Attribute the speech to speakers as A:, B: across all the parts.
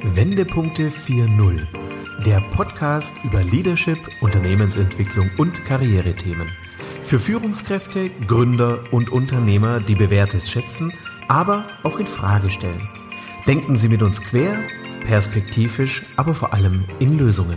A: Wendepunkte 4.0, der Podcast über Leadership, Unternehmensentwicklung und Karrierethemen. Für Führungskräfte, Gründer und Unternehmer, die Bewährtes schätzen, aber auch in Frage stellen. Denken Sie mit uns quer, perspektivisch, aber vor allem in Lösungen.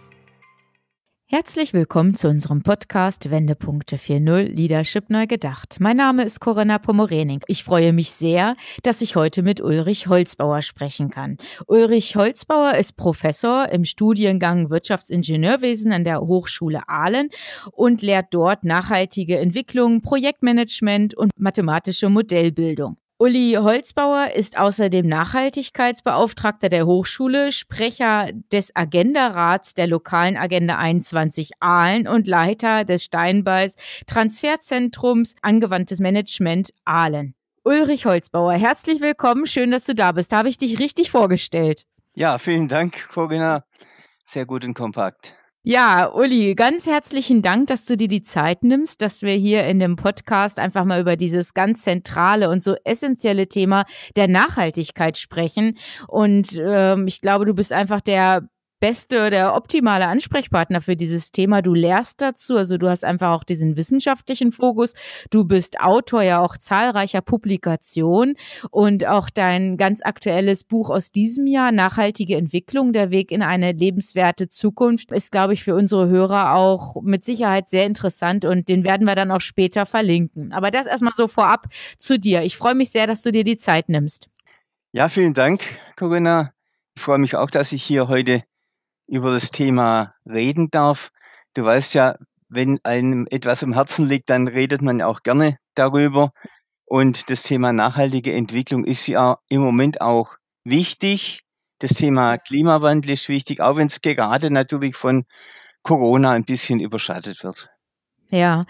B: Herzlich willkommen zu unserem Podcast Wendepunkte 4.0 Leadership neu gedacht. Mein Name ist Corinna Pomorening. Ich freue mich sehr, dass ich heute mit Ulrich Holzbauer sprechen kann. Ulrich Holzbauer ist Professor im Studiengang Wirtschaftsingenieurwesen an der Hochschule Aalen und lehrt dort nachhaltige Entwicklung, Projektmanagement und mathematische Modellbildung. Uli Holzbauer ist außerdem Nachhaltigkeitsbeauftragter der Hochschule, Sprecher des Agenda-Rats der lokalen Agenda 21 Aalen und Leiter des Steinbeis Transferzentrums Angewandtes Management Aalen. Ulrich Holzbauer, herzlich willkommen, schön, dass du da bist. Habe ich dich richtig vorgestellt?
C: Ja, vielen Dank, Corinna. Sehr gut und kompakt.
B: Ja, Uli, ganz herzlichen Dank, dass du dir die Zeit nimmst, dass wir hier in dem Podcast einfach mal über dieses ganz zentrale und so essentielle Thema der Nachhaltigkeit sprechen. Und ich glaube, du bist einfach der optimale Ansprechpartner für dieses Thema. Du lehrst dazu, also du hast einfach auch diesen wissenschaftlichen Fokus. Du bist Autor ja auch zahlreicher Publikationen und auch dein ganz aktuelles Buch aus diesem Jahr, Nachhaltige Entwicklung, der Weg in eine lebenswerte Zukunft, ist, glaube ich, für unsere Hörer auch mit Sicherheit sehr interessant und den werden wir dann auch später verlinken. Aber das erstmal so vorab zu dir. Ich freue mich sehr, dass du dir die Zeit nimmst.
C: Ja, vielen Dank, Corinna. Ich freue mich auch, dass ich hier heute über das Thema reden darf. Du weißt ja, wenn einem etwas am Herzen liegt, dann redet man auch gerne darüber. Und das Thema nachhaltige Entwicklung ist ja im Moment auch wichtig. Das Thema Klimawandel ist wichtig, auch wenn es gerade natürlich von Corona ein bisschen überschattet wird.
B: Ja.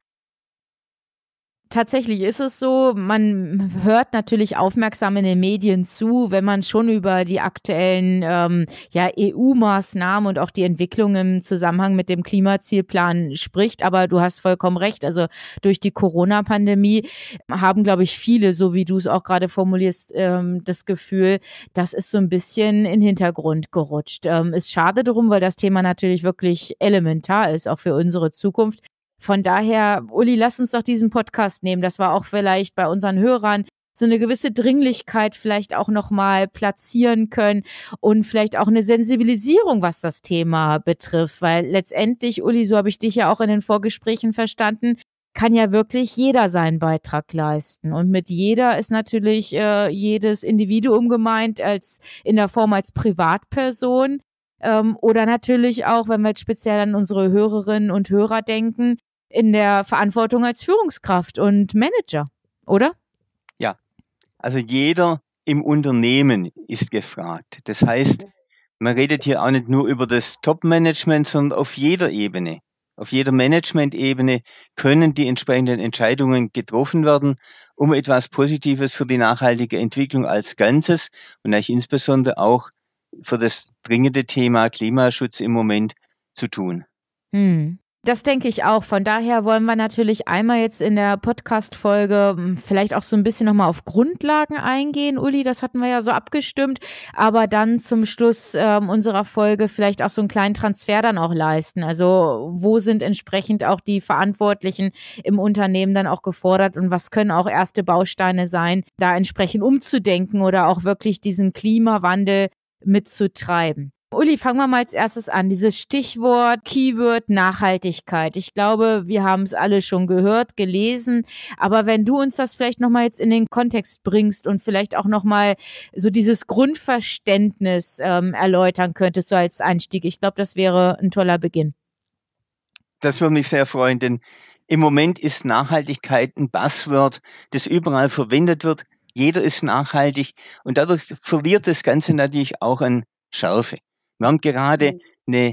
B: Tatsächlich ist es so, man hört natürlich aufmerksam in den Medien zu, wenn man schon über die aktuellen EU-Maßnahmen und auch die Entwicklung im Zusammenhang mit dem Klimazielplan spricht. Aber du hast vollkommen recht, also durch die Corona-Pandemie haben, glaube ich, viele, so wie du es auch gerade formulierst, das Gefühl, das ist so ein bisschen in den Hintergrund gerutscht. Ist schade drum, weil das Thema natürlich wirklich elementar ist, auch für unsere Zukunft. Von daher, Uli, lass uns doch diesen Podcast nehmen, dass wir auch vielleicht bei unseren Hörern so eine gewisse Dringlichkeit vielleicht auch nochmal platzieren können und vielleicht auch eine Sensibilisierung, was das Thema betrifft, weil letztendlich, Uli, so habe ich dich ja auch in den Vorgesprächen verstanden, kann ja wirklich jeder seinen Beitrag leisten. Und mit jeder ist natürlich jedes Individuum gemeint, als in der Form als Privatperson. Oder natürlich auch, wenn wir jetzt speziell an unsere Hörerinnen und Hörer denken, in der Verantwortung als Führungskraft und Manager, oder?
C: Ja, also jeder im Unternehmen ist gefragt. Das heißt, man redet hier auch nicht nur über das Top-Management, sondern auf jeder Ebene. Auf jeder Management-Ebene können die entsprechenden Entscheidungen getroffen werden, um etwas Positives für die nachhaltige Entwicklung als Ganzes und eigentlich insbesondere auch für das dringende Thema Klimaschutz im Moment zu tun.
B: Das denke ich auch. Von daher wollen wir natürlich einmal jetzt in der Podcast-Folge vielleicht auch so ein bisschen nochmal auf Grundlagen eingehen, Uli, das hatten wir ja so abgestimmt, aber dann zum Schluss unserer Folge vielleicht auch so einen kleinen Transfer dann auch leisten. Also wo sind entsprechend auch die Verantwortlichen im Unternehmen dann auch gefordert und was können auch erste Bausteine sein, da entsprechend umzudenken oder auch wirklich diesen Klimawandel mitzutreiben. Uli, fangen wir mal als erstes an. Dieses Stichwort, Keyword Nachhaltigkeit. Ich glaube, wir haben es alle schon gehört, gelesen. Aber wenn du uns das vielleicht nochmal jetzt in den Kontext bringst und vielleicht auch nochmal so dieses Grundverständnis erläutern könntest, so als Einstieg. Ich glaube, das wäre ein toller Beginn.
C: Das würde mich sehr freuen, denn im Moment ist Nachhaltigkeit ein Buzzword, das überall verwendet wird. Jeder ist nachhaltig und dadurch verliert das Ganze natürlich auch an Schärfe. Wir haben gerade eine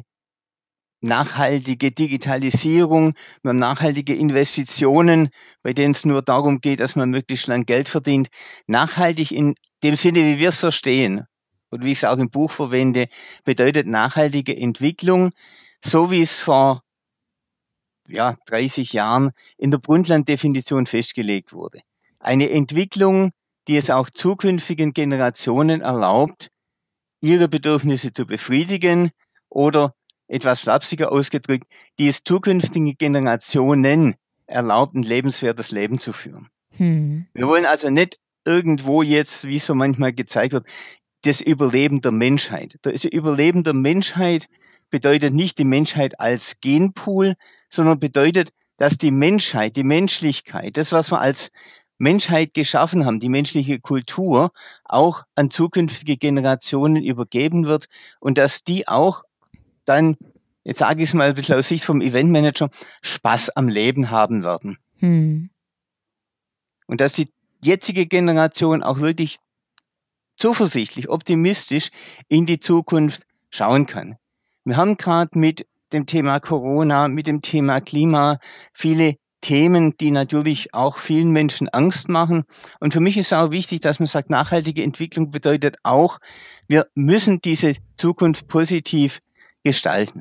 C: nachhaltige Digitalisierung, wir haben nachhaltige Investitionen, bei denen es nur darum geht, dass man möglichst lang Geld verdient. Nachhaltig in dem Sinne, wie wir es verstehen und wie ich es auch im Buch verwende, bedeutet nachhaltige Entwicklung, so wie es vor 30 Jahren in der Brundtland-Definition festgelegt wurde. Eine Entwicklung, die es auch zukünftigen Generationen erlaubt, ihre Bedürfnisse zu befriedigen oder etwas flapsiger ausgedrückt, die es zukünftigen Generationen erlaubt, ein lebenswertes Leben zu führen. Wir wollen also nicht irgendwo jetzt, wie so manchmal gezeigt wird, das Überleben der Menschheit. Das Überleben der Menschheit bedeutet nicht die Menschheit als Genpool, sondern bedeutet, dass die Menschheit, die Menschlichkeit, das, was wir als Menschheit geschaffen haben, die menschliche Kultur, auch an zukünftige Generationen übergeben wird und dass die auch dann, jetzt sage ich es mal ein bisschen aus Sicht vom Eventmanager, Spaß am Leben haben werden. Und dass die jetzige Generation auch wirklich zuversichtlich, optimistisch in die Zukunft schauen kann. Wir haben gerade mit dem Thema Corona, mit dem Thema Klima viele Themen, die natürlich auch vielen Menschen Angst machen. Und für mich ist auch wichtig, dass man sagt, nachhaltige Entwicklung bedeutet auch, wir müssen diese Zukunft positiv gestalten.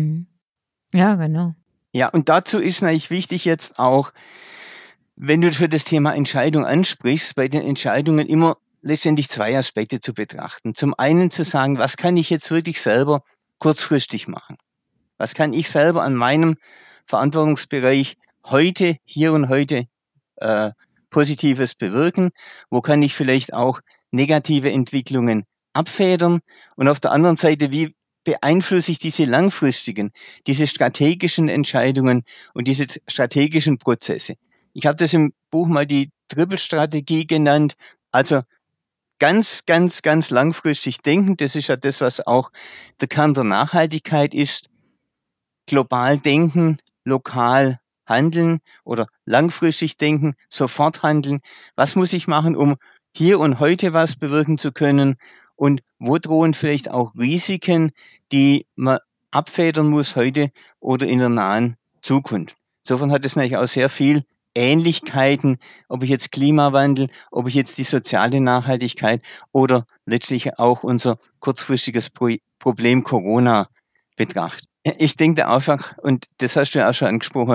B: Ja, genau.
C: Ja, und dazu ist natürlich wichtig jetzt auch, wenn du für das Thema Entscheidung ansprichst, bei den Entscheidungen immer letztendlich zwei Aspekte zu betrachten. Zum einen zu sagen, was kann ich jetzt wirklich selber kurzfristig machen? Was kann ich selber an meinem Verantwortungsbereich heute, hier und heute Positives bewirken? Wo kann ich vielleicht auch negative Entwicklungen abfedern? Und auf der anderen Seite, wie beeinflusse ich diese langfristigen, diese strategischen Entscheidungen und diese strategischen Prozesse? Ich habe das im Buch mal die Triple-Strategie genannt. Also ganz, ganz, ganz langfristig denken. Das ist ja das, was auch der Kern der Nachhaltigkeit ist. Global denken, lokal handeln oder langfristig denken, sofort handeln. Was muss ich machen, um hier und heute was bewirken zu können? Und wo drohen vielleicht auch Risiken, die man abfedern muss heute oder in der nahen Zukunft? Insofern hat es natürlich auch sehr viel Ähnlichkeiten, ob ich jetzt Klimawandel, ob ich jetzt die soziale Nachhaltigkeit oder letztlich auch unser kurzfristiges Problem Corona betrachte. Ich denke einfach, und das hast du ja auch schon angesprochen,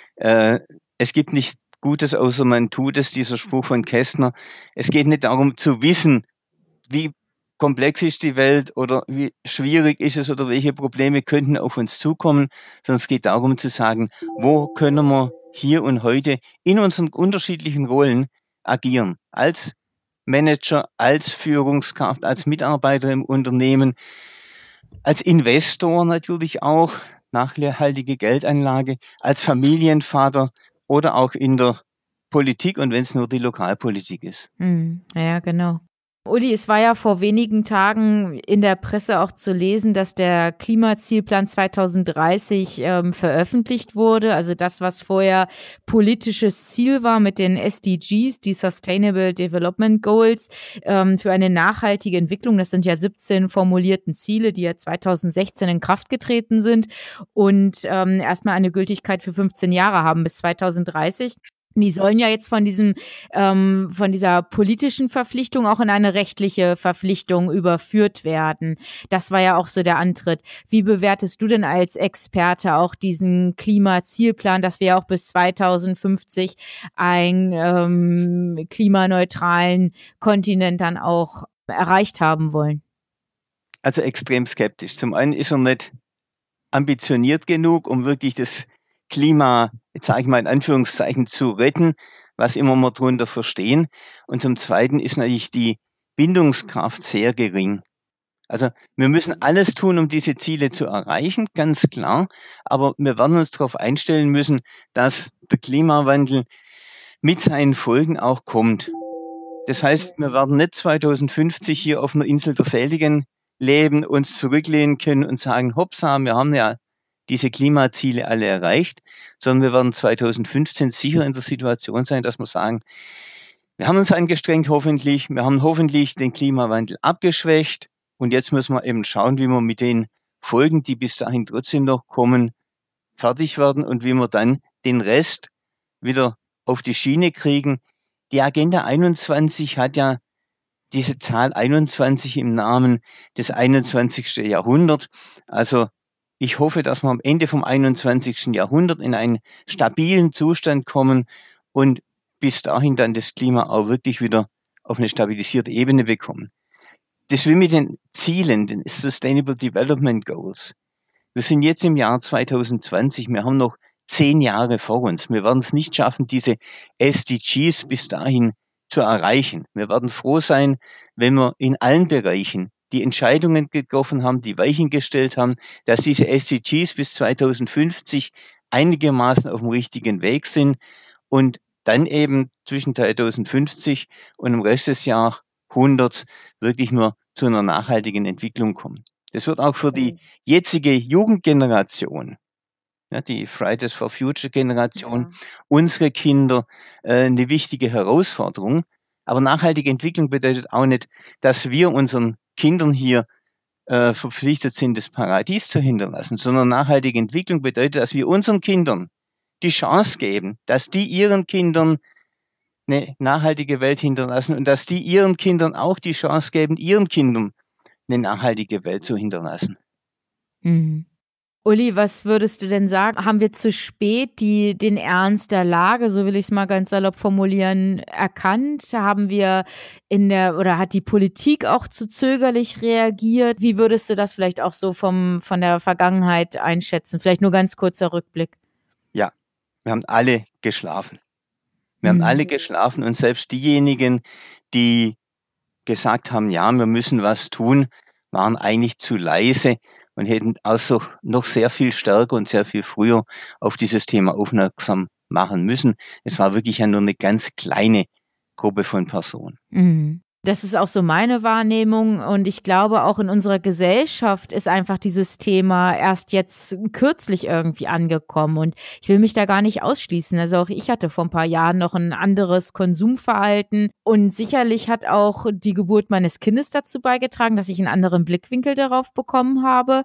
C: es gibt nichts Gutes, außer man tut es, dieser Spruch von Kästner. Es geht nicht darum zu wissen, wie komplex ist die Welt oder wie schwierig ist es oder welche Probleme könnten auf uns zukommen, sondern es geht darum zu sagen, wo können wir hier und heute in unseren unterschiedlichen Rollen agieren. Als Manager, als Führungskraft, als Mitarbeiter im Unternehmen, als Investor natürlich auch, nachhaltige Geldanlage, als Familienvater oder auch in der Politik und wenn es nur die Lokalpolitik ist.
B: Ja, genau. Uli, es war ja vor wenigen Tagen in der Presse auch zu lesen, dass der Klimazielplan 2030 veröffentlicht wurde. Also das, was vorher politisches Ziel war mit den SDGs, die Sustainable Development Goals, für eine nachhaltige Entwicklung. Das sind ja 17 formulierten Ziele, die ja 2016 in Kraft getreten sind und erstmal eine Gültigkeit für 15 Jahre haben bis 2030. Die sollen ja jetzt von dieser politischen Verpflichtung auch in eine rechtliche Verpflichtung überführt werden. Das war ja auch so der Antritt. Wie bewertest du denn als Experte auch diesen Klimazielplan, dass wir auch bis 2050 einen klimaneutralen Kontinent dann auch erreicht haben wollen?
C: Also extrem skeptisch. Zum einen ist er nicht ambitioniert genug, um wirklich das Klima, jetzt sage ich mal in Anführungszeichen, zu retten, was immer wir darunter verstehen. Und zum Zweiten ist natürlich die Bindungskraft sehr gering. Also wir müssen alles tun, um diese Ziele zu erreichen, ganz klar. Aber wir werden uns darauf einstellen müssen, dass der Klimawandel mit seinen Folgen auch kommt. Das heißt, wir werden nicht 2050 hier auf einer Insel der Seligen leben, uns zurücklehnen können und sagen, hoppsa, wir haben ja diese Klimaziele alle erreicht, sondern wir werden 2015 sicher in der Situation sein, dass wir sagen, wir haben uns angestrengt hoffentlich, wir haben hoffentlich den Klimawandel abgeschwächt und jetzt müssen wir eben schauen, wie wir mit den Folgen, die bis dahin trotzdem noch kommen, fertig werden und wie wir dann den Rest wieder auf die Schiene kriegen. Die Agenda 21 hat ja diese Zahl 21 im Namen des 21. Jahrhunderts. Also ich hoffe, dass wir am Ende vom 21. Jahrhundert in einen stabilen Zustand kommen und bis dahin dann das Klima auch wirklich wieder auf eine stabilisierte Ebene bekommen. Das ist wie mit den Zielen, den Sustainable Development Goals. Wir sind jetzt im Jahr 2020, wir haben noch 10 Jahre vor uns. Wir werden es nicht schaffen, diese SDGs bis dahin zu erreichen. Wir werden froh sein, wenn wir in allen Bereichen die Entscheidungen getroffen haben, die Weichen gestellt haben, dass diese SDGs bis 2050 einigermaßen auf dem richtigen Weg sind und dann eben zwischen 2050 und dem Rest des Jahrhunderts wirklich nur zu einer nachhaltigen Entwicklung kommen. Das wird auch für die jetzige Jugendgeneration, ja, die Fridays for Future Generation, unsere Kinder, eine wichtige Herausforderung. Aber nachhaltige Entwicklung bedeutet auch nicht, dass wir unseren Kindern hier verpflichtet sind, das Paradies zu hinterlassen, sondern nachhaltige Entwicklung bedeutet, dass wir unseren Kindern die Chance geben, dass die ihren Kindern eine nachhaltige Welt hinterlassen und dass die ihren Kindern auch die Chance geben, ihren Kindern eine nachhaltige Welt zu hinterlassen.
B: Mhm. Uli, was würdest du denn sagen? Haben wir zu spät den Ernst der Lage, so will ich es mal ganz salopp formulieren, erkannt? Haben wir oder hat die Politik auch zu zögerlich reagiert? Wie würdest du das vielleicht auch so von der Vergangenheit einschätzen? Vielleicht nur ganz kurzer Rückblick.
C: Ja, wir haben alle geschlafen. Wir haben alle geschlafen und selbst diejenigen, die gesagt haben, ja, wir müssen was tun, waren eigentlich zu leise und hätten also noch sehr viel stärker und sehr viel früher auf dieses Thema aufmerksam machen müssen. Es war wirklich ja nur eine ganz kleine Gruppe von Personen.
B: Mhm. Das ist auch so meine Wahrnehmung und ich glaube auch in unserer Gesellschaft ist einfach dieses Thema erst jetzt kürzlich irgendwie angekommen und ich will mich da gar nicht ausschließen. Also auch ich hatte vor ein paar Jahren noch ein anderes Konsumverhalten und sicherlich hat auch die Geburt meines Kindes dazu beigetragen, dass ich einen anderen Blickwinkel darauf bekommen habe.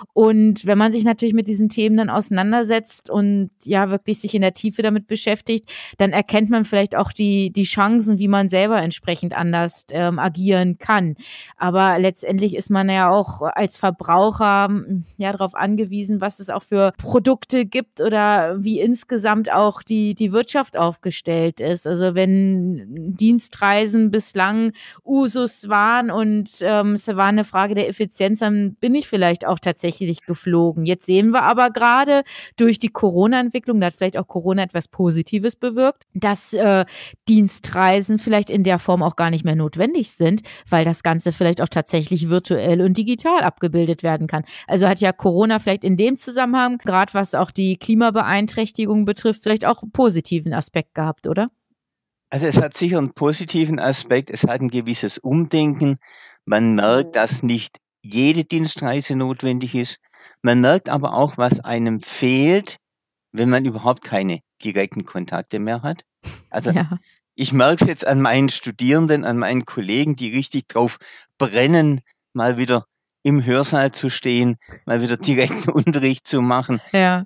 B: Und wenn man sich natürlich mit diesen Themen dann auseinandersetzt und ja wirklich sich in der Tiefe damit beschäftigt, dann erkennt man vielleicht auch die Chancen, wie man selber entsprechend anders agieren kann. Aber letztendlich ist man ja auch als Verbraucher ja darauf angewiesen, was es auch für Produkte gibt oder wie insgesamt auch die Wirtschaft aufgestellt ist. Also wenn Dienstreisen bislang Usus waren und es war eine Frage der Effizienz, dann bin ich vielleicht auch tatsächlich geflogen. Jetzt sehen wir aber gerade durch die Corona-Entwicklung, da hat vielleicht auch Corona etwas Positives bewirkt, dass Dienstreisen vielleicht in der Form auch gar nicht mehr notwendig sind, weil das Ganze vielleicht auch tatsächlich virtuell und digital abgebildet werden kann. Also hat ja Corona vielleicht in dem Zusammenhang, gerade was auch die Klimabeeinträchtigung betrifft, vielleicht auch einen positiven Aspekt gehabt, oder?
C: Also es hat sicher einen positiven Aspekt, es hat ein gewisses Umdenken. Man merkt, dass nicht jede Dienstreise notwendig ist. Man merkt aber auch, was einem fehlt, wenn man überhaupt keine direkten Kontakte mehr hat. Also
B: Ja.
C: ich merke es jetzt an meinen Studierenden, an meinen Kollegen, die richtig drauf brennen, mal wieder im Hörsaal zu stehen, mal wieder direkten Unterricht zu machen.
B: Ja.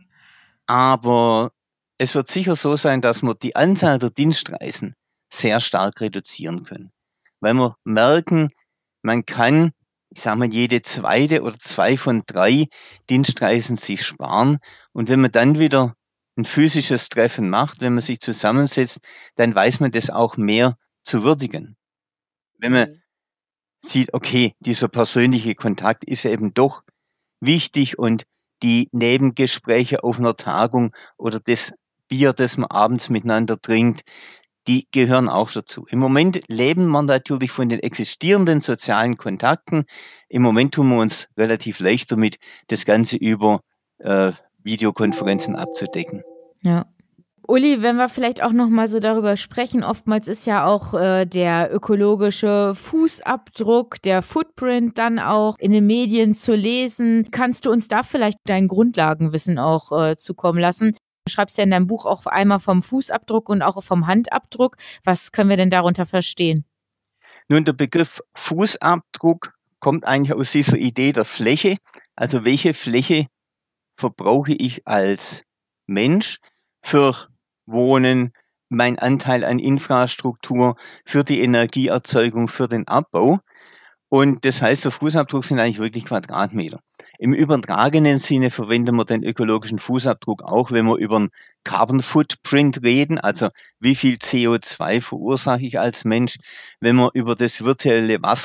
C: Aber es wird sicher so sein, dass wir die Anzahl der Dienstreisen sehr stark reduzieren können. Weil wir merken, man kann, ich sage mal, jede zweite oder 2 von 3 Dienstreisen sich sparen. Und wenn man dann wieder ein physisches Treffen macht, wenn man sich zusammensetzt, dann weiß man das auch mehr zu würdigen. Wenn man sieht, okay, dieser persönliche Kontakt ist eben doch wichtig und die Nebengespräche auf einer Tagung oder das Bier, das man abends miteinander trinkt, die gehören auch dazu. Im Moment leben wir natürlich von den existierenden sozialen Kontakten. Im Moment tun wir uns relativ leicht damit, das Ganze über Videokonferenzen abzudecken.
B: Ja. Uli, wenn wir vielleicht auch noch mal so darüber sprechen, oftmals ist ja auch der ökologische Fußabdruck, der Footprint dann auch in den Medien zu lesen. Kannst du uns da vielleicht dein Grundlagenwissen auch zukommen lassen? Du schreibst ja in deinem Buch auch einmal vom Fußabdruck und auch vom Handabdruck. Was können wir denn darunter verstehen?
C: Nun, der Begriff Fußabdruck kommt eigentlich aus dieser Idee der Fläche. Also welche Fläche verbrauche ich als Mensch für Wohnen, mein Anteil an Infrastruktur, für die Energieerzeugung, für den Abbau. Und das heißt, der Fußabdruck sind eigentlich wirklich Quadratmeter. Im übertragenen Sinne verwenden wir den ökologischen Fußabdruck auch, wenn wir über einen Carbon Footprint reden, also wie viel CO2 verursache ich als Mensch, wenn wir über das virtuelle Wasser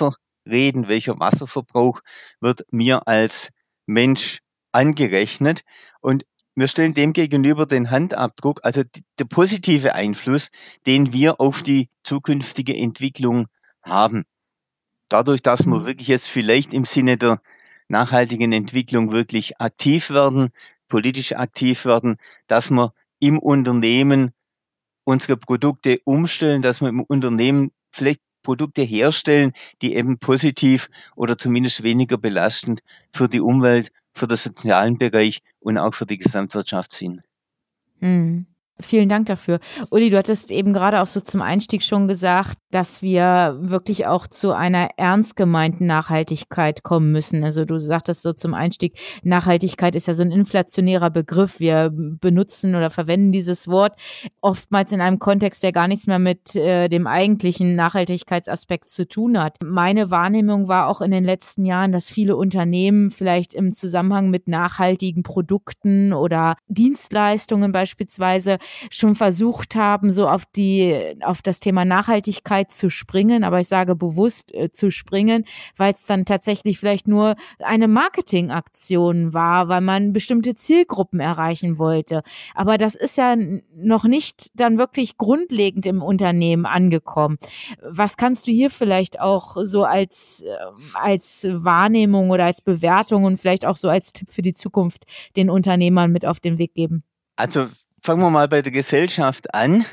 C: reden, welcher Wasserverbrauch wird mir als Mensch angerechnet. Und wir stellen dem gegenüber den Handabdruck, also der positive Einfluss, den wir auf die zukünftige Entwicklung haben. Dadurch, dass wir wirklich jetzt vielleicht im Sinne der nachhaltigen Entwicklung wirklich aktiv werden, politisch aktiv werden, dass wir im Unternehmen unsere Produkte umstellen, dass wir im Unternehmen vielleicht Produkte herstellen, die eben positiv oder zumindest weniger belastend für die Umwelt, für den sozialen Bereich und auch für die Gesamtwirtschaft sind.
B: Mhm. Vielen Dank dafür. Uli, du hattest eben gerade auch so zum Einstieg schon gesagt, dass wir wirklich auch zu einer ernst gemeinten Nachhaltigkeit kommen müssen. Also du sagtest so zum Einstieg, Nachhaltigkeit ist ja so ein inflationärer Begriff. Wir benutzen oder verwenden dieses Wort oftmals in einem Kontext, der gar nichts mehr mit dem eigentlichen Nachhaltigkeitsaspekt zu tun hat. Meine Wahrnehmung war auch in den letzten Jahren, dass viele Unternehmen vielleicht im Zusammenhang mit nachhaltigen Produkten oder Dienstleistungen beispielsweise schon versucht haben, so auf das Thema Nachhaltigkeit zu springen, aber ich sage bewusst zu springen, weil es dann tatsächlich vielleicht nur eine Marketingaktion war, weil man bestimmte Zielgruppen erreichen wollte. Aber das ist ja noch nicht dann wirklich grundlegend im Unternehmen angekommen. Was kannst du hier vielleicht auch so als Wahrnehmung oder als Bewertung und vielleicht auch so als Tipp für die Zukunft den Unternehmern mit auf den Weg geben?
C: Also fangen wir mal bei der Gesellschaft an.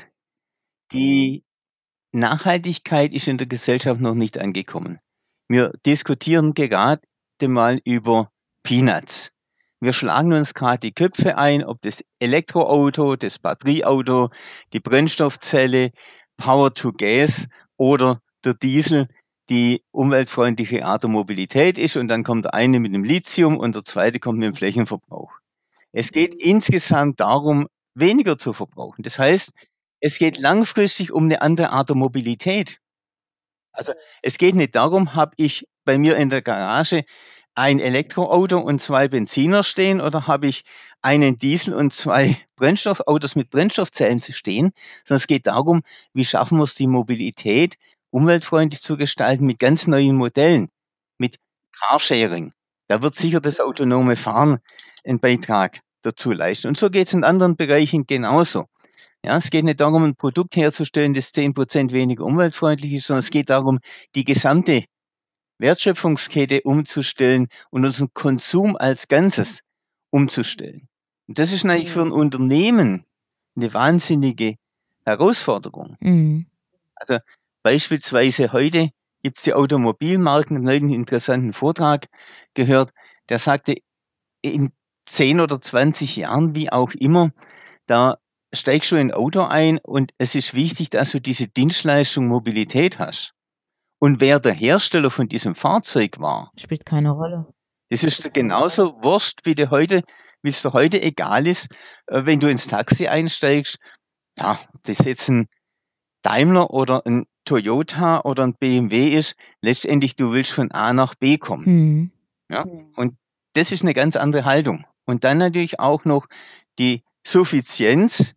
C: Die Nachhaltigkeit ist in der Gesellschaft noch nicht angekommen. Wir diskutieren gerade mal über Peanuts. Wir schlagen uns gerade die Köpfe ein, ob das Elektroauto, das Batterieauto, die Brennstoffzelle, Power to Gas oder der Diesel die umweltfreundliche Art der Mobilität ist. Und dann kommt der eine mit dem Lithium und der zweite kommt mit dem Flächenverbrauch. Es geht insgesamt darum, weniger zu verbrauchen. Das heißt, es geht langfristig um eine andere Art der Mobilität. Also, es geht nicht darum, habe ich bei mir in der Garage ein Elektroauto und 2 Benziner stehen oder habe ich einen Diesel und 2 Brennstoffautos mit Brennstoffzellen zu stehen, sondern es geht darum, wie schaffen wir es, die Mobilität umweltfreundlich zu gestalten mit ganz neuen Modellen, mit Carsharing. Da wird sicher das autonome Fahren 'n Beitrag dazu leisten. Und so geht's in anderen Bereichen genauso. Ja, es geht nicht darum, ein Produkt herzustellen, das 10% weniger umweltfreundlich ist, sondern es geht darum, die gesamte Wertschöpfungskette umzustellen und unseren Konsum als Ganzes umzustellen. Und das ist natürlich für ein Unternehmen eine wahnsinnige Herausforderung.
B: Mhm.
C: Also, beispielsweise heute gibt's die Automobilmarken. Ich habe neulich 'n interessanten Vortrag gehört, der sagte, in 10 oder 20 Jahren, wie auch immer, da steigst du in 'n Auto ein und es ist wichtig, dass du diese Dienstleistung Mobilität hast. Und wer der Hersteller von diesem Fahrzeug war,
B: Spielt keine Rolle.
C: das ist dir genauso wurscht, wie es dir heute egal ist, wenn du ins Taxi einsteigst, ja, ob das jetzt 'n Daimler oder 'n Toyota oder 'n BMW ist, letztendlich du willst von A nach B kommen,
B: Mhm.
C: ja? Und das ist 'ne ganz andere Haltung. Und dann natürlich auch noch die Suffizienz.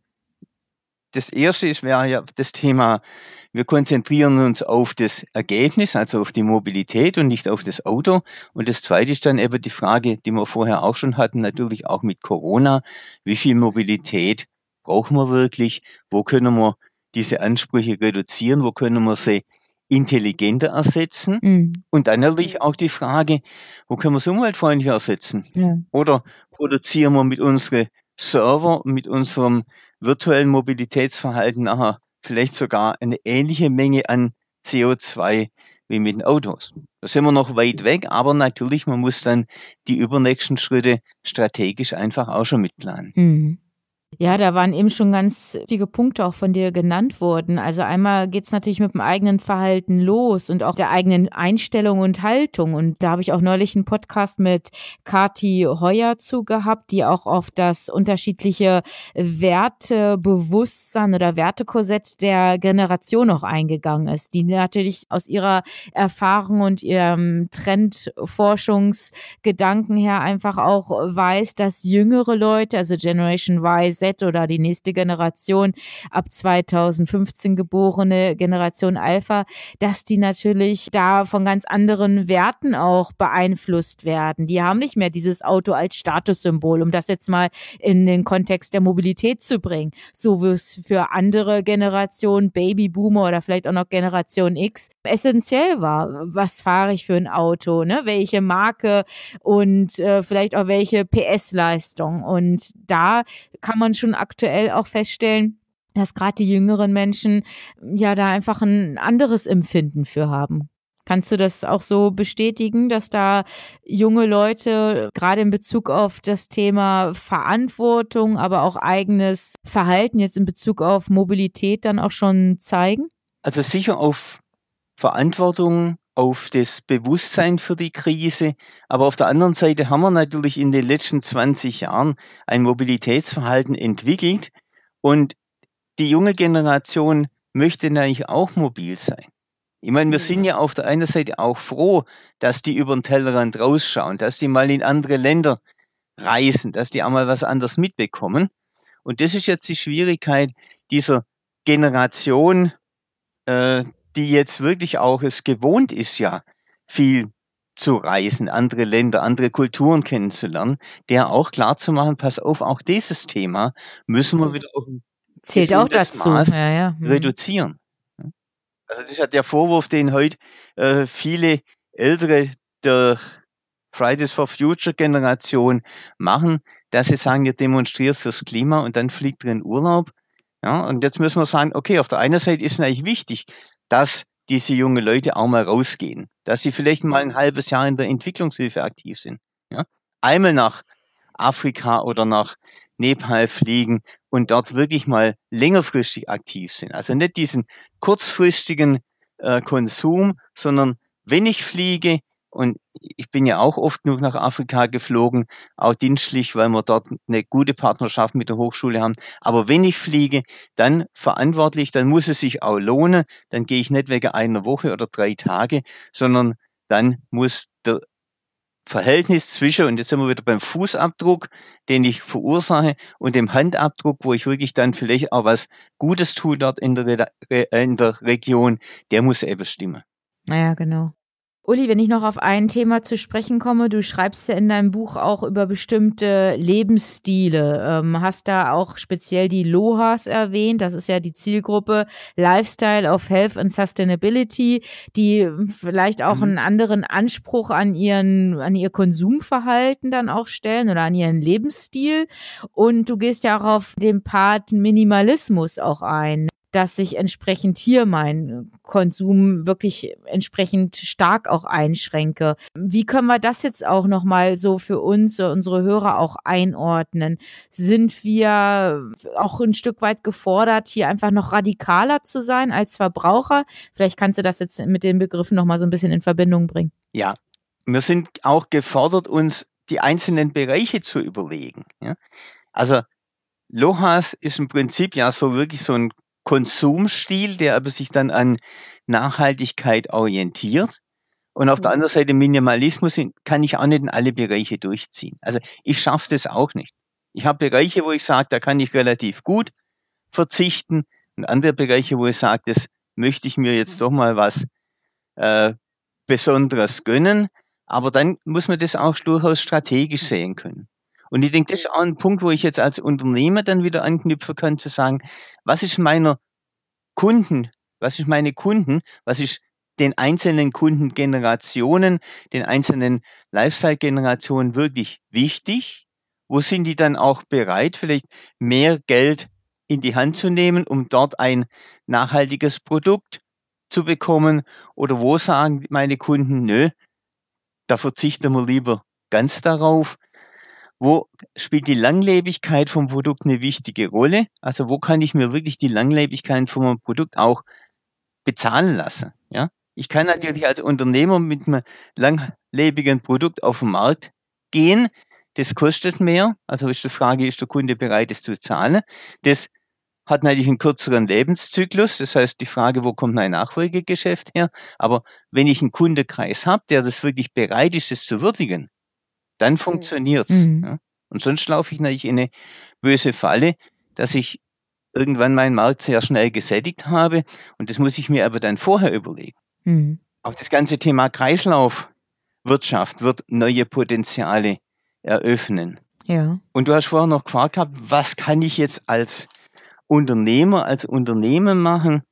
C: Das erste wäre ja das Thema, wir konzentrieren uns auf das Ergebnis, also auf die Mobilität und nicht auf das Auto. Und das zweite ist dann eben die Frage, die wir vorher auch schon hatten, natürlich auch mit Corona. Wie viel Mobilität brauchen wir wirklich? Wo können wir diese Ansprüche reduzieren? Wo können wir sie intelligenter ersetzen?
B: Mhm.
C: Und dann natürlich auch die Frage, wo können wir es umweltfreundlicher ersetzen?
B: Ja.
C: Oder produzieren wir mit unseren Server, mit unserem virtuellen Mobilitätsverhalten nachher vielleicht sogar eine ähnliche Menge an CO2 wie mit den Autos. Da sind wir noch weit weg, aber natürlich, man muss dann die übernächsten Schritte strategisch einfach auch schon mitplanen.
B: Mhm. Ja, da waren eben schon ganz wichtige Punkte auch von dir genannt worden. Also einmal geht's natürlich mit dem eigenen Verhalten los und auch der eigenen Einstellung und Haltung. Und da habe ich auch neulich einen Podcast mit Kathi Heuer zu gehabt, die auch auf das unterschiedliche Wertebewusstsein oder Wertekorsett der Generation auch eingegangen ist, die natürlich aus ihrer Erfahrung und ihrem Trendforschungsgedanken her einfach auch weiß, dass jüngere Leute, also Generation Y, Z oder die nächste Generation, ab 2015 geborene Generation Alpha, dass die natürlich da von ganz anderen Werten auch beeinflusst werden. Die haben nicht mehr dieses Auto als Statussymbol, um das jetzt mal in den Kontext der Mobilität zu bringen. So wie es für andere Generationen, Babyboomer oder vielleicht auch noch Generation X, essentiell war. Was fahre ich für ein Auto, ne? Welche Marke und vielleicht auch welche PS-Leistung. Und da kann man schon aktuell auch feststellen, dass gerade die jüngeren Menschen ja da einfach ein anderes Empfinden für haben. Kannst du das auch so bestätigen, dass da junge Leute gerade in Bezug auf das Thema Verantwortung, aber auch eigenes Verhalten jetzt in Bezug auf Mobilität dann auch schon zeigen?
C: Also sicher auf Verantwortung, auf das Bewusstsein für die Krise, aber auf der anderen Seite haben wir natürlich in den letzten 20 Jahren ein Mobilitätsverhalten entwickelt und die junge Generation möchte natürlich auch mobil sein. Ich meine, wir sind ja auf der einen Seite auch froh, dass die über den Tellerrand rausschauen, dass die mal in andere Länder reisen, dass die auch mal was anderes mitbekommen. Und das ist jetzt die Schwierigkeit dieser Generation, die jetzt wirklich auch es gewohnt ist, ja, viel zu reisen, andere Länder, andere Kulturen kennenzulernen, der auch klar zu machen, pass auf, auch dieses Thema müssen wir wieder auf ein
B: Zählt auch
C: gesundes
B: dazu.
C: Maß
B: Ja.
C: reduzieren. Also das ist ja der Vorwurf, den heute viele Ältere der Fridays for Future Generation machen, dass sie sagen, ihr demonstriert fürs Klima und dann fliegt ihr in Urlaub. Ja, und jetzt müssen wir sagen, okay, auf der einen Seite ist es eigentlich wichtig, dass diese jungen Leute auch mal rausgehen, dass sie vielleicht mal ein halbes Jahr in der Entwicklungshilfe aktiv sind. Ja? Einmal nach Afrika oder nach Nepal fliegen und dort wirklich mal längerfristig aktiv sind. Also nicht diesen kurzfristigen Konsum, sondern wenn ich fliege, und ich bin ja auch oft genug nach Afrika geflogen, auch dienstlich, weil wir dort eine gute Partnerschaft mit der Hochschule haben. Aber wenn ich fliege, dann verantwortlich, dann muss es sich auch lohnen. Dann gehe ich nicht wegen einer Woche oder 3 Tage, sondern dann muss der Verhältnis zwischen, und jetzt sind wir wieder beim Fußabdruck, den ich verursache, und dem Handabdruck, wo ich wirklich dann vielleicht auch was Gutes tue dort in der Region, der muss eben stimmen.
B: Ja, genau. Uli, wenn ich noch auf ein Thema zu sprechen komme, du schreibst ja in deinem Buch auch über bestimmte Lebensstile, hast da auch speziell die LOHAS erwähnt, das ist ja die Zielgruppe Lifestyle of Health and Sustainability, die vielleicht auch einen anderen Anspruch an ihr Konsumverhalten dann auch stellen oder an ihren Lebensstil, und du gehst ja auch auf den Part Minimalismus auch ein, dass ich entsprechend hier meinen Konsum wirklich entsprechend stark auch einschränke. Wie können wir das jetzt auch nochmal so für uns, unsere Hörer auch einordnen? Sind wir auch ein Stück weit gefordert, hier einfach noch radikaler zu sein als Verbraucher? Vielleicht kannst du das jetzt mit den Begriffen nochmal so ein bisschen in Verbindung bringen.
C: Ja, wir sind auch gefordert, uns die einzelnen Bereiche zu überlegen. Ja? Also LOHAS ist im Prinzip ja so wirklich so ein Konsumstil, der aber sich dann an Nachhaltigkeit orientiert. Und auf der anderen Seite Minimalismus kann ich auch nicht in alle Bereiche durchziehen. Also ich schaffe das auch nicht. Ich habe Bereiche, wo ich sage, da kann ich relativ gut verzichten, und andere Bereiche, wo ich sage, das möchte ich mir jetzt doch mal was Besonderes gönnen. Aber dann muss man das auch durchaus strategisch sehen können. Und ich denke, das ist auch ein Punkt, wo ich jetzt als Unternehmer dann wieder anknüpfen kann, zu sagen, was ist meine Kunden, was ist den einzelnen Kundengenerationen, den einzelnen Lifestyle-Generationen wirklich wichtig? Wo sind die dann auch bereit, vielleicht mehr Geld in die Hand zu nehmen, um dort ein nachhaltiges Produkt zu bekommen? Oder wo sagen meine Kunden, nö, da verzichten wir lieber ganz darauf? Wo spielt die Langlebigkeit vom Produkt eine wichtige Rolle? Also wo kann ich mir wirklich die Langlebigkeit von einem Produkt auch bezahlen lassen? Ja? Ich kann natürlich als Unternehmer mit einem langlebigen Produkt auf den Markt gehen. Das kostet mehr. Also ist die Frage, ist der Kunde bereit, es zu zahlen? Das hat natürlich einen kürzeren Lebenszyklus. Das heißt, die Frage, wo kommt mein Nachfolgegeschäft her? Aber wenn ich einen Kundenkreis habe, der das wirklich bereit ist, es zu würdigen, dann funktioniert's.
B: Mhm.
C: Ja? Und sonst laufe ich natürlich in eine böse Falle, dass ich irgendwann meinen Markt sehr schnell gesättigt habe und das muss ich mir aber dann vorher überlegen.
B: Mhm.
C: Auch das ganze Thema Kreislaufwirtschaft wird neue Potenziale eröffnen.
B: Ja.
C: Und du hast vorher noch gefragt gehabt, was kann ich jetzt als Unternehmer, als Unternehmen machen?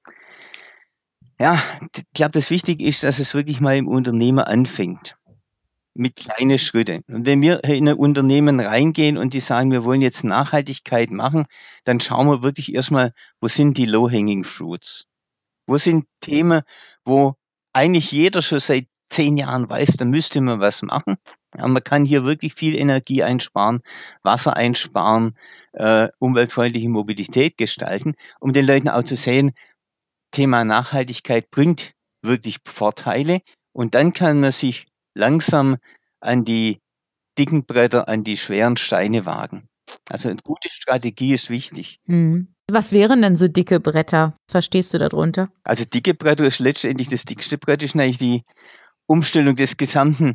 C: Ja, ich glaube, das Wichtige ist, dass es wirklich mal im Unternehmen anfängt. Mit kleinen Schritten. Und wenn wir in ein Unternehmen reingehen und die sagen, wir wollen jetzt Nachhaltigkeit machen, dann schauen wir wirklich erstmal, wo sind die Low-Hanging Fruits? Wo sind Themen, wo eigentlich jeder schon seit 10 Jahren weiß, da müsste man was machen. Ja, man kann hier wirklich viel Energie einsparen, Wasser einsparen, umweltfreundliche Mobilität gestalten, um den Leuten auch zu sehen, Thema Nachhaltigkeit bringt wirklich Vorteile und dann kann man sich langsam an die dicken Bretter, an die schweren Steine wagen. Also eine gute Strategie ist wichtig.
B: Mhm. Was wären denn so dicke Bretter? Verstehst du darunter?
C: Also dicke Bretter ist letztendlich das dickste Brett, ist eigentlich die Umstellung des gesamten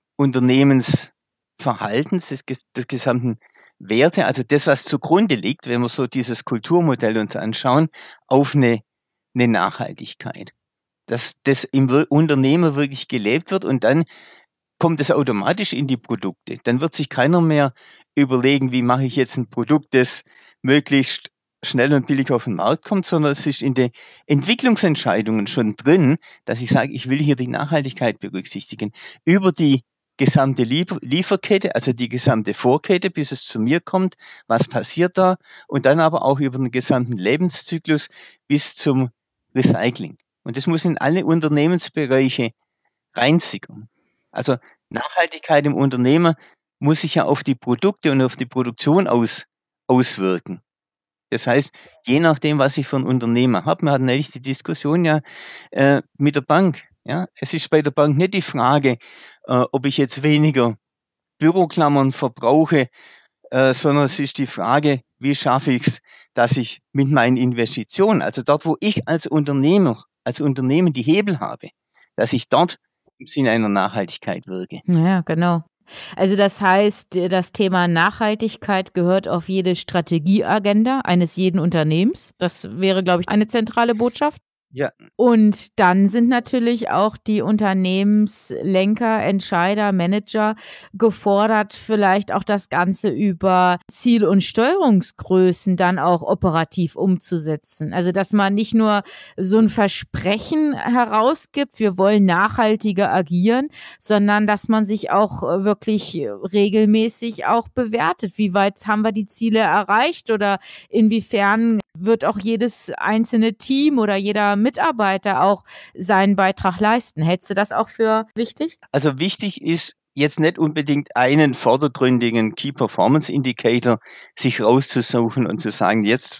C: Unternehmensverhaltens, des gesamten Werte, also das, was zugrunde liegt, wenn wir so dieses Kulturmodell uns anschauen, auf eine Nachhaltigkeit. Dass das im Unternehmen wirklich gelebt wird und dann kommt es automatisch in die Produkte. Dann wird sich keiner mehr überlegen, wie mache ich jetzt ein Produkt, das möglichst schnell und billig auf den Markt kommt, sondern es ist in den Entwicklungsentscheidungen schon drin, dass ich sage, ich will hier die Nachhaltigkeit berücksichtigen. Über die gesamte Lieferkette, also die gesamte Vorkette, bis es zu mir kommt, was passiert da? Und dann aber auch über den gesamten Lebenszyklus bis zum Recycling. Und das muss in alle Unternehmensbereiche reinsickern. Also Nachhaltigkeit im Unternehmen muss sich ja auf die Produkte und auf die Produktion auswirken. Das heißt, je nachdem, was ich für ein Unternehmen habe, wir hatten neulich die Diskussion ja mit der Bank. Ja? Es ist bei der Bank nicht die Frage, ob ich jetzt weniger Büroklammern verbrauche, sondern es ist die Frage, wie schaffe ich es, dass ich mit meinen Investitionen, also dort, wo ich als Unternehmer, als Unternehmen die Hebel habe, dass ich dort im Sinne einer Nachhaltigkeit wirke.
B: Ja, genau. Also das heißt, das Thema Nachhaltigkeit gehört auf jede Strategieagenda eines jeden Unternehmens. Das wäre, glaube ich, eine zentrale Botschaft.
C: Ja,
B: Und dann sind natürlich auch die Unternehmenslenker, Entscheider, Manager gefordert, vielleicht auch das Ganze über Ziel- und Steuerungsgrößen dann auch operativ umzusetzen. Also, dass man nicht nur so ein Versprechen herausgibt, wir wollen nachhaltiger agieren, sondern dass man sich auch wirklich regelmäßig auch bewertet. Wie weit haben wir die Ziele erreicht oder inwiefern wird auch jedes einzelne Team oder jeder Mitarbeiter auch seinen Beitrag leisten. Hältst du das auch für wichtig?
C: also wichtig ist jetzt nicht unbedingt einen vordergründigen Key Performance Indicator sich rauszusuchen und zu sagen, jetzt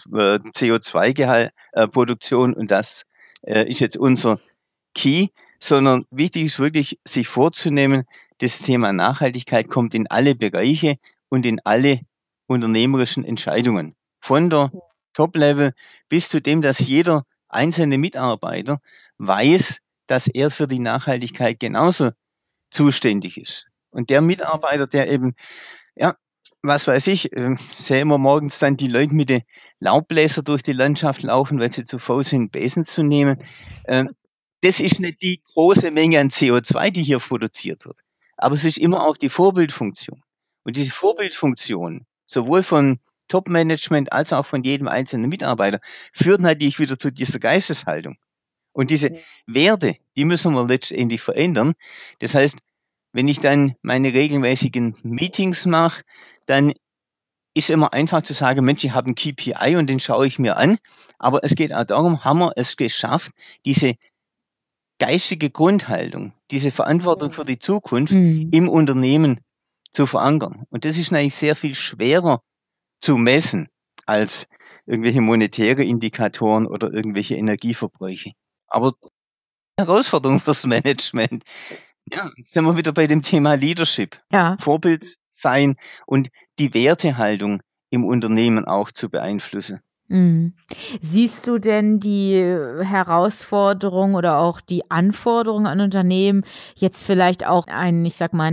C: CO2-Produktion und das ist jetzt unser Key, sondern wichtig ist wirklich, sich vorzunehmen, das Thema Nachhaltigkeit kommt in alle Bereiche und in alle unternehmerischen Entscheidungen. Von der Top-Level bis zu dem, dass jeder einzelne Mitarbeiter weiß, dass er für die Nachhaltigkeit genauso zuständig ist. Und der Mitarbeiter, der eben, ja, was weiß ich, sehen wir morgens dann die Leute mit den Laubbläser durch die Landschaft laufen, weil sie zu faul sind, Besen zu nehmen. Das ist nicht die große Menge an CO2, die hier produziert wird. Aber es ist immer auch die Vorbildfunktion. Und diese Vorbildfunktion, sowohl von Top-Management als auch von jedem einzelnen Mitarbeiter, führt natürlich wieder zu dieser Geisteshaltung. Und diese Werte, die müssen wir letztendlich verändern. Das heißt, wenn ich dann meine regelmäßigen Meetings mache, dann ist immer einfach zu sagen, Mensch, ich habe einen KPI und den schaue ich mir an. Aber es geht auch darum, haben wir es geschafft, diese geistige Grundhaltung, diese Verantwortung für die Zukunft im Unternehmen zu verankern. Und das ist eigentlich sehr viel schwerer zu messen als irgendwelche monetäre Indikatoren oder irgendwelche Energieverbräuche. Aber Herausforderung fürs Management. Ja, jetzt sind wir wieder bei dem Thema Leadership.
B: Ja.
C: Vorbild sein und die Wertehaltung im Unternehmen auch zu beeinflussen.
B: Mhm. Siehst du denn die Herausforderung oder auch die Anforderung an Unternehmen, jetzt vielleicht auch einen, ich sage mal,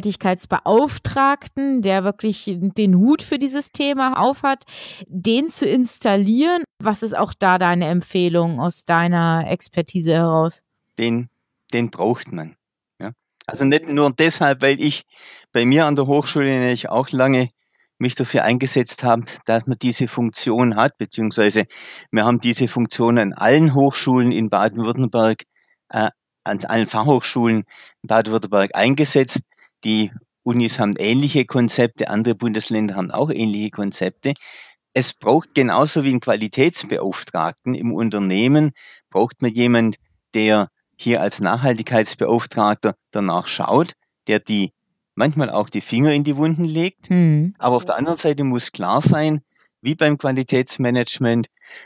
B: Nachhaltigkeitsbeauftragten, der wirklich den Hut für dieses Thema aufhat, den zu installieren? Was ist auch da deine Empfehlung aus deiner Expertise heraus?
C: Den den braucht man, ja. Also nicht nur deshalb, weil ich bei mir an der Hochschule nämlich auch lange mich dafür eingesetzt habe, dass man diese Funktion hat, beziehungsweise wir haben diese Funktion an allen Hochschulen in Baden-Württemberg, äh, an allen Fachhochschulen in Baden-Württemberg eingesetzt. Die Unis haben ähnliche Konzepte, andere Bundesländer haben auch ähnliche Konzepte. Es braucht genauso wie 'n Qualitätsbeauftragten im Unternehmen braucht man jemand, der hier als Nachhaltigkeitsbeauftragter danach schaut, der die manchmal auch die Finger in die Wunden legt.
B: Mhm.
C: Aber auf der anderen Seite muss klar sein, wie beim Qualitätsmanagement,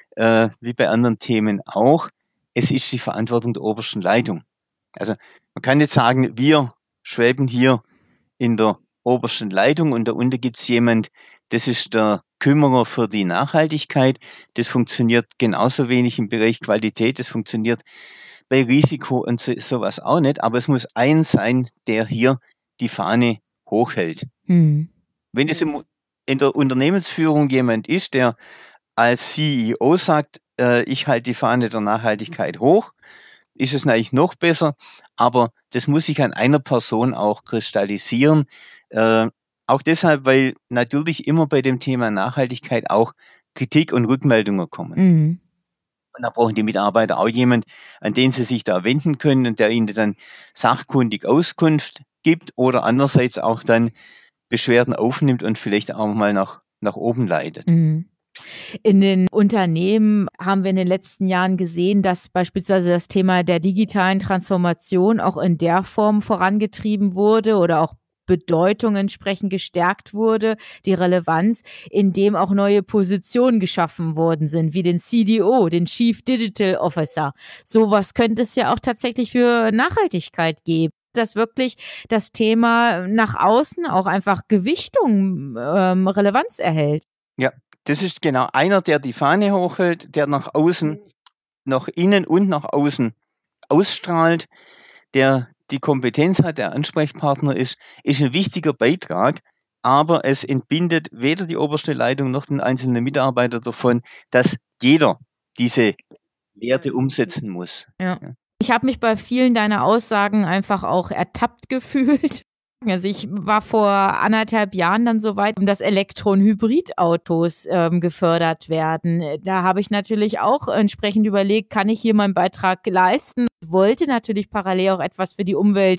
C: wie bei anderen Themen auch, es ist die Verantwortung der obersten Leitung. Also, man kann nicht sagen, wir schweben hier in der obersten Leitung und da unten gibt's jemand, das ist der Kümmerer für die Nachhaltigkeit. Das funktioniert genauso wenig im Bereich Qualität. Das funktioniert bei Risiko und so was auch nicht, aber es muss ein sein, der hier die Fahne hochhält.
B: Mhm.
C: Wenn es in der Unternehmensführung jemand ist, der als CEO sagt, ich halte die Fahne der Nachhaltigkeit hoch, ist es natürlich noch besser, aber das muss sich an einer Person auch kristallisieren. Äh, auch deshalb, weil natürlich immer bei dem Thema Nachhaltigkeit auch Kritik und Rückmeldungen kommen.
B: Mhm.
C: Und da brauchen die Mitarbeiter auch jemand, an den sie sich da wenden können und der ihnen dann sachkundig Auskunft gibt oder andererseits auch dann Beschwerden aufnimmt und vielleicht auch mal nach oben leitet.
B: Mhm. In den Unternehmen haben wir in den letzten Jahren gesehen, dass beispielsweise das Thema der digitalen Transformation auch in der Form vorangetrieben wurde oder auch Bedeutung entsprechend gestärkt wurde, die Relevanz, indem auch neue Positionen geschaffen worden sind, wie den CDO, den Chief Digital Officer. So was könnte es ja auch tatsächlich für Nachhaltigkeit geben, dass wirklich das Thema nach außen auch einfach Gewichtung, Relevanz erhält.
C: Ja, das ist genau einer, der die Fahne hochhält, der nach außen, nach innen und nach außen ausstrahlt, der die Kompetenz hat, der Ansprechpartner ist 'n wichtiger Beitrag, aber es entbindet weder die oberste Leitung noch den einzelnen Mitarbeiter davon, dass jeder diese Werte umsetzen muss.
B: Ja.
C: Ja.
B: Ich habe mich bei vielen deiner Aussagen einfach auch ertappt gefühlt. Also, ich war vor 1,5 Jahren dann so weit, dass Elektro- und Hybridautos, gefördert werden. Da habe ich natürlich auch entsprechend überlegt, kann ich hier meinen Beitrag leisten? Wollte natürlich parallel auch etwas für die Umwelt,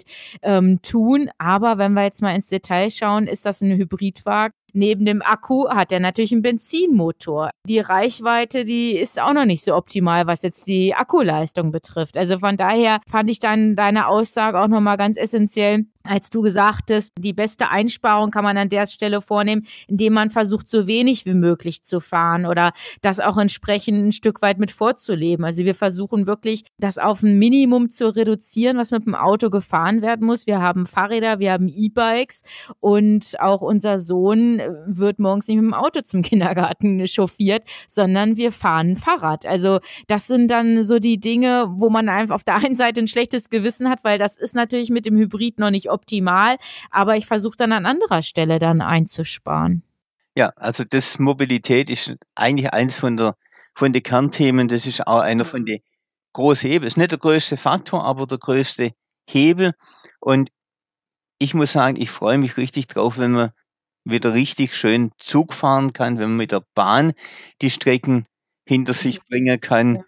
B: tun. Aber wenn wir jetzt mal ins Detail schauen, ist das ein Hybridwagen. Neben dem Akku hat er natürlich einen Benzinmotor. Die Reichweite, die ist auch noch nicht so optimal, was jetzt die Akkuleistung betrifft. Also, von daher fand ich dann deine Aussage auch noch mal ganz essenziell, als du sagtest, die beste Einsparung kann man an der Stelle vornehmen, indem man versucht, so wenig wie möglich zu fahren oder das auch entsprechend ein Stück weit mit vorzuleben. Also, wir versuchen wirklich, das auf ein Minimum zu reduzieren, was mit dem Auto gefahren werden muss. Wir haben Fahrräder, wir haben E-Bikes und auch unser Sohn wird morgens nicht mit dem Auto zum Kindergarten chauffiert, sondern wir fahren Fahrrad. Also, das sind dann so die Dinge, wo man einfach auf der einen Seite ein schlechtes Gewissen hat, weil das ist natürlich mit dem Hybrid noch nicht optimal, aber ich versuche dann an anderer Stelle dann einzusparen.
C: Ja, also das Mobilität ist eigentlich eins von den Kernthemen. Das ist auch einer von den großen Hebel. Ist nicht der größte Faktor, aber der größte Hebel. Und ich muss sagen, ich freue mich richtig drauf, wenn man wieder richtig schön Zug fahren kann, wenn man mit der Bahn die Strecken hinter sich bringen kann.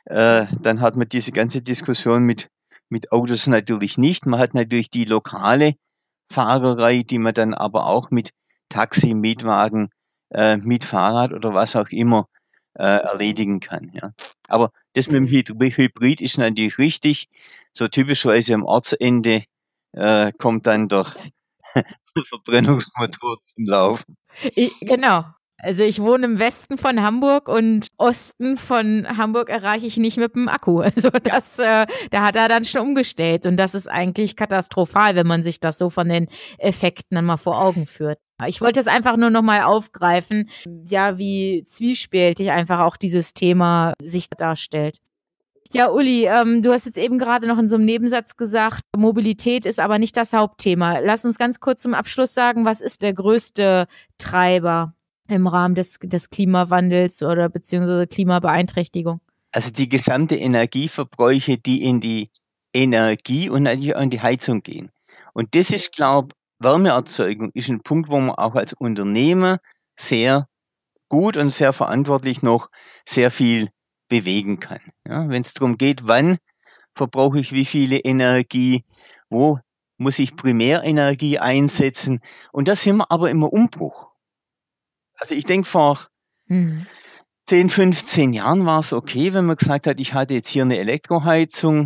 C: Dann hat man diese ganze Diskussion mit Autos natürlich nicht. Man hat natürlich die lokale Fahrerei, die man dann aber auch mit Taxi, Mietwagen, mit Fahrrad oder was auch immer, erledigen kann, ja. Aber das mit dem Hybrid ist natürlich richtig. So typischerweise am Ortsende, kommt dann der Verbrennungsmotor zum Laufen.
B: Genau. Also ich wohne im Westen von Hamburg und Osten von Hamburg erreiche ich nicht mit dem Akku. Also das, da hat er dann schon umgestellt und das ist eigentlich katastrophal, wenn man sich das so von den Effekten dann mal vor Augen führt. Ich wollte es einfach nur noch mal aufgreifen, ja, wie zwiespältig einfach auch dieses Thema sich darstellt. Ja, Uli, du hast jetzt eben gerade noch in so einem Nebensatz gesagt, Mobilität ist aber nicht das Hauptthema. Lass uns ganz kurz zum Abschluss sagen, was ist der größte Treiber im Rahmen des Klimawandels oder beziehungsweise Klimabeeinträchtigung?
C: Also die gesamte Energieverbräuche, die in die Energie und natürlich auch in die Heizung gehen. Und das ist, glaube ich, Wärmeerzeugung ist ein Punkt, wo man auch als Unternehmer sehr gut und sehr verantwortlich noch sehr viel bewegen kann. Ja, wenn es darum geht, wann verbrauche ich wie viele Energie, wo muss ich Primärenergie einsetzen. Und da sind wir aber im Umbruch. Also ich denke, vor 10, 15 Jahren war es okay, wenn man gesagt hat, ich hatte jetzt hier eine Elektroheizung,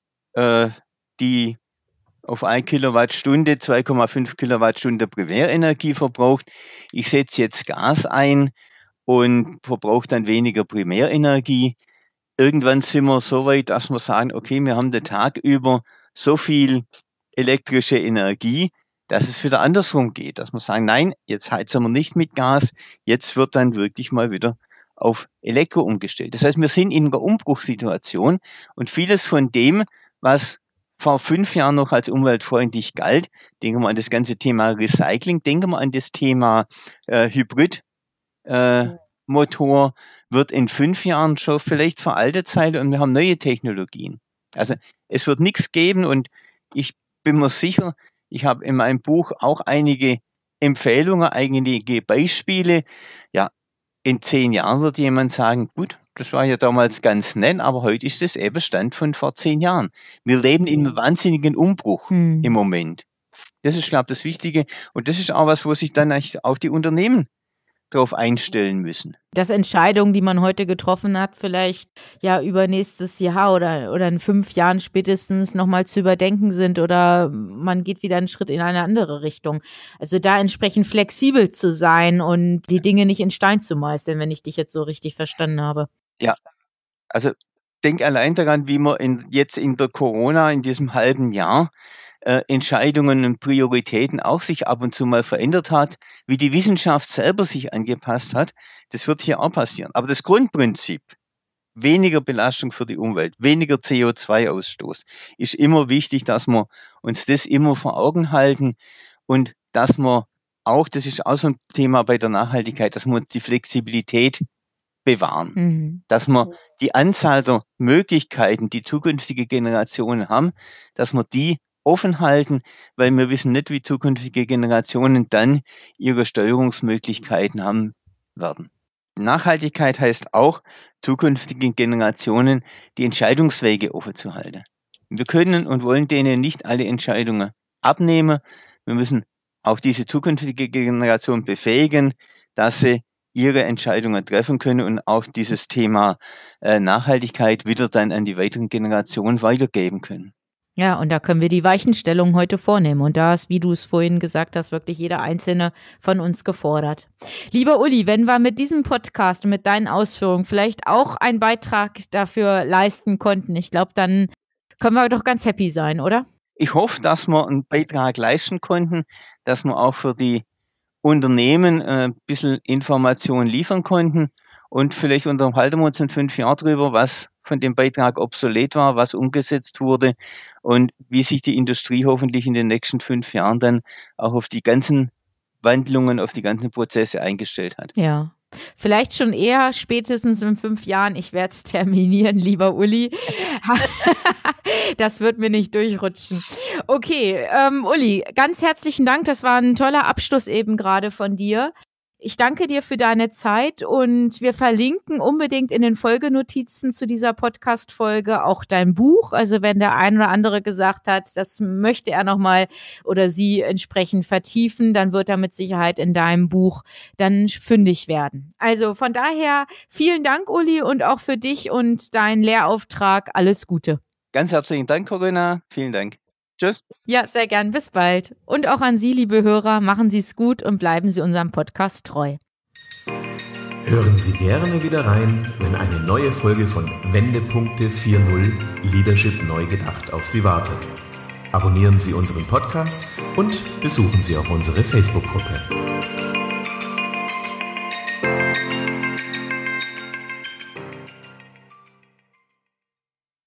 C: die auf 1 Kilowattstunde 2,5 Kilowattstunden Primärenergie verbraucht. Ich setze jetzt Gas ein und verbrauche dann weniger Primärenergie. Irgendwann sind wir so weit, dass wir sagen, okay, wir haben den Tag über so viel elektrische Energie, dass es wieder andersrum geht. Dass wir sagen, nein, jetzt heizen wir nicht mit Gas, jetzt wird dann wirklich mal wieder auf Elektro umgestellt. Das heißt, wir sind in einer Umbruchssituation und vieles von dem, was vor 5 Jahren noch als umweltfreundlich galt, denken wir an das ganze Thema Recycling, denken wir an das Thema Hybrid, Motor, wird in 5 Jahren schon vielleicht veraltet sein und wir haben neue Technologien. Also es wird nichts geben und ich bin mir sicher, ich habe in meinem Buch auch einige Empfehlungen, einige Beispiele. Ja, in 10 Jahren wird jemand sagen, gut, das war ja damals ganz nett, aber heute ist das eben Stand von vor 10 Jahren. Wir leben in einem wahnsinnigen Umbruch im Moment. Das ist, glaube ich, das Wichtige und das ist auch was, wo sich dann auch die Unternehmen darauf einstellen müssen.
B: Dass Entscheidungen, die man heute getroffen hat, vielleicht ja übernächstes Jahr oder in 5 Jahren spätestens nochmal zu überdenken sind oder man geht wieder einen Schritt in eine andere Richtung. Also da entsprechend flexibel zu sein und die Dinge nicht in Stein zu meißeln, wenn ich dich jetzt so richtig verstanden habe.
C: Ja, also denk allein daran, wie man jetzt in der Corona, in diesem halben Jahr, Entscheidungen und Prioritäten auch sich ab und zu mal verändert hat, wie die Wissenschaft selber sich angepasst hat. Das wird hier auch passieren. Aber das Grundprinzip, weniger Belastung für die Umwelt, weniger CO2-Ausstoß, ist immer wichtig, dass wir uns das immer vor Augen halten und dass wir auch, das ist auch so ein Thema bei der Nachhaltigkeit, dass wir die Flexibilität bewahren. Dass wir die Anzahl der Möglichkeiten, die zukünftige Generationen haben, dass wir die offen halten, weil wir wissen nicht, wie zukünftige Generationen dann ihre Steuerungsmöglichkeiten haben werden. Nachhaltigkeit heißt auch, zukünftigen Generationen die Entscheidungswege offen zu halten. Wir können und wollen denen nicht alle Entscheidungen abnehmen. Wir müssen auch diese zukünftige Generation befähigen, dass sie ihre Entscheidungen treffen können und auch dieses Thema Nachhaltigkeit wieder dann an die weiteren Generationen weitergeben können.
B: Ja, und da können wir die Weichenstellung heute vornehmen. Und da ist, wie du es vorhin gesagt hast, wirklich jeder Einzelne von uns gefordert. Lieber Uli, wenn wir mit diesem Podcast und mit deinen Ausführungen vielleicht auch einen Beitrag dafür leisten konnten, ich glaube, dann können wir doch ganz happy sein, oder?
C: Ich hoffe, dass wir einen Beitrag leisten konnten, dass wir auch für die Unternehmen ein bisschen Informationen liefern konnten und vielleicht unterhalten wir uns in 5 Jahren darüber, was von dem Beitrag obsolet war, was umgesetzt wurde und wie sich die Industrie hoffentlich in den nächsten 5 Jahren dann auch auf die ganzen Wandlungen, auf die ganzen Prozesse eingestellt hat.
B: Ja. Vielleicht schon eher, spätestens in 5 Jahren. Ich werde es terminieren, lieber Uli. Das wird mir nicht durchrutschen. Okay, Uli, ganz herzlichen Dank. Das war ein toller Abschluss eben gerade von dir. Ich danke dir für deine Zeit und wir verlinken unbedingt in den Folgenotizen zu dieser Podcast-Folge auch dein Buch. Also wenn der ein oder andere gesagt hat, das möchte er nochmal oder sie entsprechend vertiefen, dann wird er mit Sicherheit in deinem Buch dann fündig werden. Also von daher vielen Dank, Uli, und auch für dich und deinen Lehrauftrag alles Gute.
C: Ganz herzlichen Dank, Corinna. Vielen Dank. Tschüss.
B: Ja, sehr gern. Bis bald. Und auch an Sie, liebe Hörer, machen Sie es gut und bleiben Sie unserem Podcast treu.
A: Hören Sie gerne wieder rein, wenn eine neue Folge von Wendepunkte 4.0 Leadership neu gedacht auf Sie wartet. Abonnieren Sie unseren Podcast und besuchen Sie auch unsere Facebook-Gruppe.